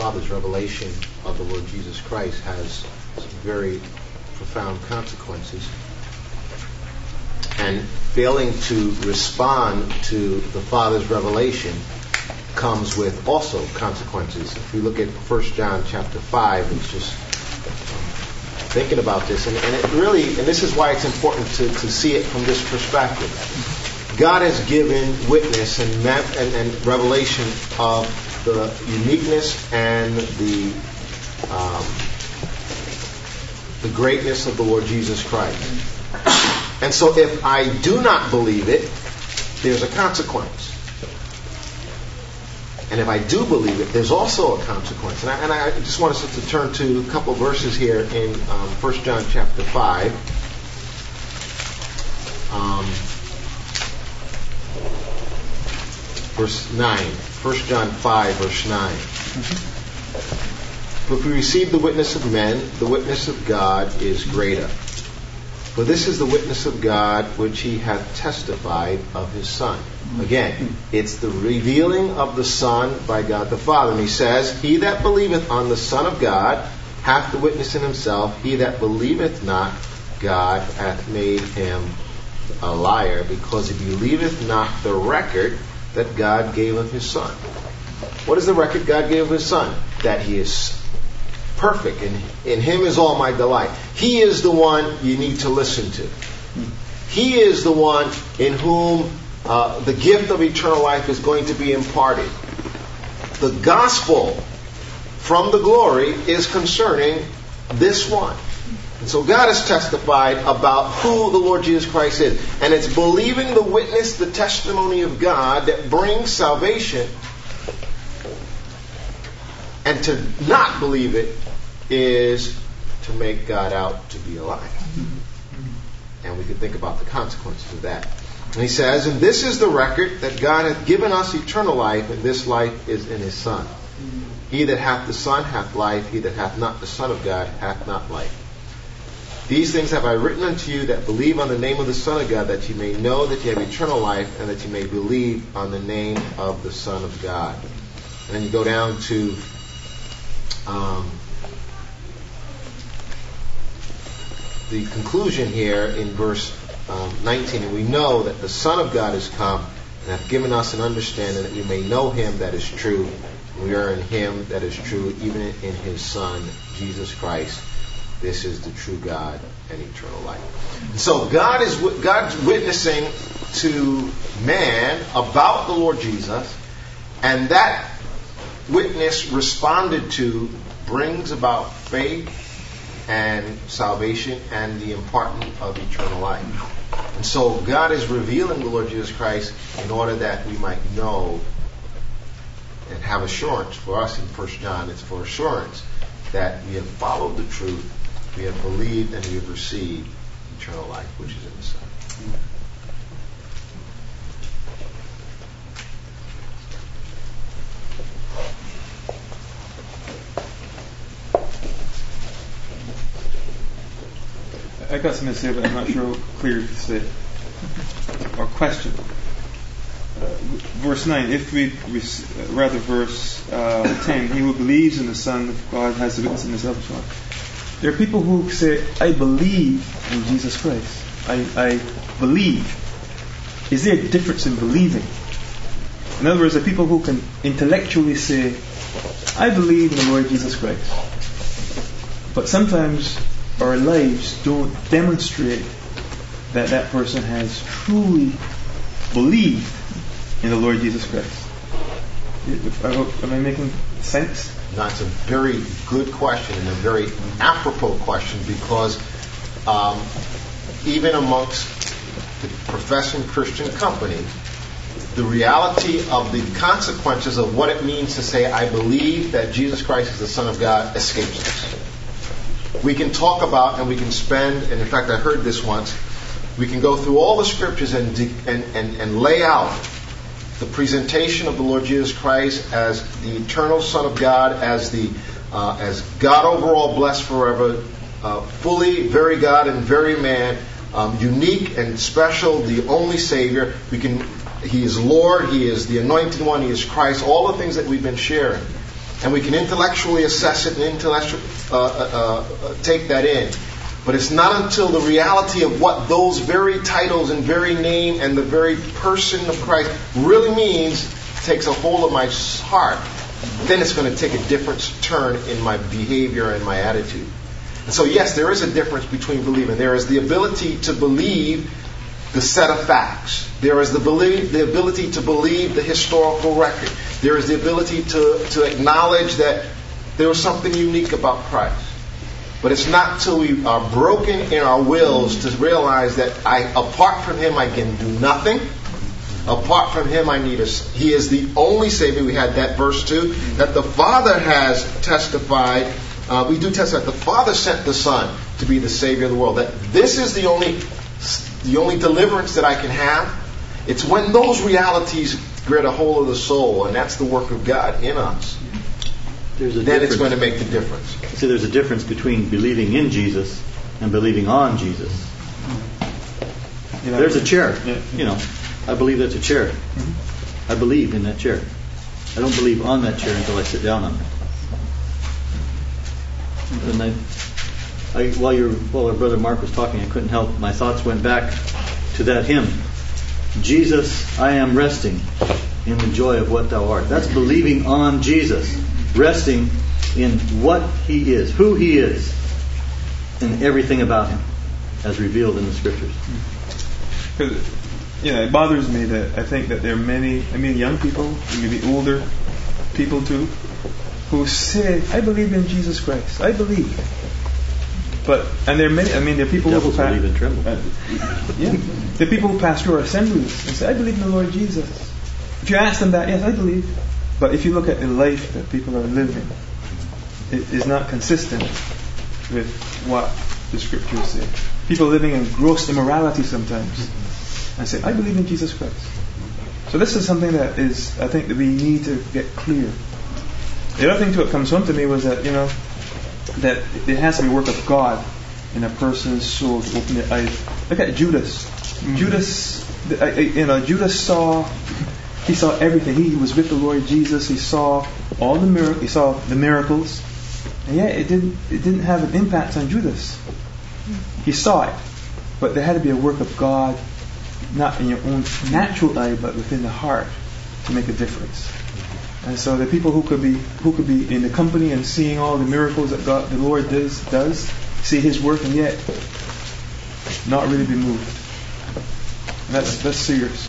Father's revelation of the Lord Jesus Christ has some very profound consequences. And failing to respond to the Father's revelation comes with also consequences. If we look at 1 John chapter 5, it's just thinking about this, and it really, and this is why it's important to see it from this perspective. God has given witness and revelation of the uniqueness and the greatness of the Lord Jesus Christ. And so if I do not believe it, there's a consequence. And if I do believe it, there's also a consequence. And I just want us to turn to a couple verses here in 1 John chapter 5. Verse 9. 1 John 5, verse 9. For if we receive the witness of men, the witness of God is greater. For this is the witness of God which he hath testified of his Son. Again, it's the revealing of the Son by God the Father. And he says, he that believeth on the Son of God hath the witness in himself. He that believeth not God hath made him a liar, because he believeth not the record that God gave of his Son. What is the record God gave of his Son? That he is perfect, and in him is all my delight. He is the one you need to listen to. He is the one in whom the gift of eternal life is going to be imparted. The gospel from the glory is concerning this one. And so God has testified about who the Lord Jesus Christ is. And it's believing the witness, the testimony of God that brings salvation. And to not believe it is to make God out to be a liar. And we can think about the consequences of that. And he says, and this is the record, that God hath given us eternal life, and this life is in his Son. He that hath the Son hath life, he that hath not the Son of God hath not life. These things have I written unto you that believe on the name of the Son of God, that you may know that you have eternal life, and that you may believe on the name of the Son of God. And then you go down to the conclusion here in verse 19. And we know that the Son of God is come, and hath given us an understanding that we may know him that is true. We are in him that is true, even in his Son, Jesus Christ. This is the true God and eternal life. And so God's witnessing to man about the Lord Jesus, and that witness responded to brings about faith and salvation and the imparting of eternal life. And so God is revealing the Lord Jesus Christ in order that we might know and have assurance. For us in 1 John, it's for assurance that we have followed the truth, we have believed, and we have received eternal life, which is in the Son. I got something to say, but I'm not sure how clear to say. Or question. Verse 9, verse 10, he who believes in the Son of God has the witness in himself. There are people who say, I believe in Jesus Christ. I believe. Is there a difference in believing? In other words, there are people who can intellectually say, I believe in the Lord Jesus Christ. But sometimes our lives don't demonstrate that that person has truly believed in the Lord Jesus Christ. Am I making sense? That's a very good question, and a very apropos question, because even amongst the professing Christian company, the reality of the consequences of what it means to say, I believe that Jesus Christ is the Son of God, escapes us. We can talk about, and we can spend, and in fact I heard this once, we can go through all the scriptures and lay out the presentation of the Lord Jesus Christ as the eternal Son of God, as God overall blessed forever, fully very God and very man, unique and special, the only Savior. He is Lord, He is the Anointed One, He is Christ, all the things that we've been sharing. and we can intellectually assess it and intellectually take that in. But it's not until the reality of what those very titles and very name and the very person of Christ really means takes a hold of my heart, then it's going to take a different turn in my behavior and my attitude. And so yes, there is a difference between believing. There is the ability to believe the set of facts. There is the ability to believe the historical record. There is the ability to acknowledge that there was something unique about Christ. But it's not until we are broken in our wills to realize that apart from Him I can do nothing. Apart from Him I need He is the only Savior. We had that verse too, that the Father has testified. We do testify. The Father sent the Son to be the Savior of the world. That this is the only deliverance that I can have. It's when those realities grab a hold of the soul, and that's the work of God in us. Then it's going to make the difference. See, there's a difference between believing in Jesus and believing on Jesus. There's a chair. I believe that's a chair. I believe in that chair. I don't believe on that chair until I sit down on it. And while our brother Mark was talking, I couldn't help. My thoughts went back to that hymn. Jesus, I am resting in the joy of what Thou art. That's believing on Jesus. Resting in what He is, who He is, and everything about Him as revealed in the Scriptures. It bothers me that I think that there are many young people, maybe older people too, who say, I believe in Jesus Christ. I believe. And there are many, there are people who believe and tremble. There are people who pass through our assemblies and say, I believe in the Lord Jesus. If you ask them that, yes, I believe. But if you look at the life that people are living, it is not consistent with what the Scriptures say. People living in gross immorality sometimes and say, I believe in Jesus Christ. So this is something that is, I think, that we need to get clear. The other thing that comes home to me was that, that it has to be a work of God in a person's soul to open their eyes. Look at Judas. Judas saw everything. He was with the Lord Jesus. He saw all the miracles. He saw the miracles, and yet it didn't have an impact on Judas. He saw it, but there had to be a work of God, not in your own natural eye, but within the heart, to make a difference. And so the people who could be in the company and seeing all the miracles that the Lord does, see His work, and yet not really be moved. And that's serious.